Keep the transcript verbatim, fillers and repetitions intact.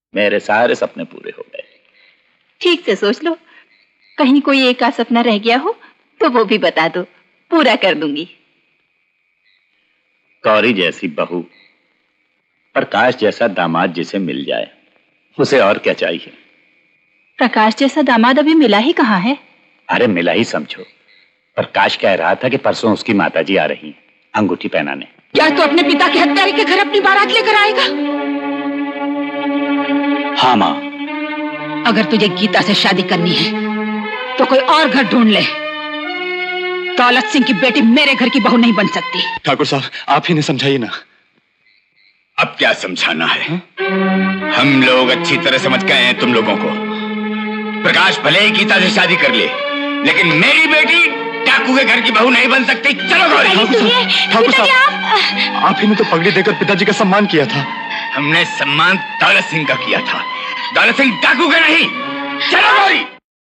मेरे सारे सपने पूरे हो गए। ठीक से सोच लो, कहीं कोई एक का सपना रह गया हो तो वो भी बता दो, पूरा कर दूंगी। गौरी जैसी बहू, प्रकाश जैसा दामाद जिसे मिल जाए, उसे और क्या चाहिए। प्रकाश जैसा दामाद अभी मिला ही कहाँ है? अरे मिला ही समझो। प्रकाश कह रहा था कि परसों उसकी माताजी आ रही हैं अंगूठी पहनाने। क्या तू अपने पिता के हत्यारे के घर अपनी बारात लेकर आएगा? हाँ माँ। अगर तुझे गीता से शादी करनी है तो कोई और घर ढूंढ ले। दौलत सिंह की बेटी मेरे घर की बहू नहीं बन सकती। ठाकुर साहब, आप ही ने समझाइए ना। अब क्या समझाना है? हम लोग अच्छी तरह समझ गए हैं तुम लोगों को। प्रकाश भले ही गीता से शादी कर ले, लेकिन मेरी बेटी डाकू के घर की बहू नहीं बन सकती। चलो गौरी। ठाकुर साहब, आप ही ने तो पगड़ी देकर पिताजी का सम्मान किया था। हमने सम्मान दौलत सिंह का किया था, दौलत सिंह डाकू का नहीं। चलो गौरी।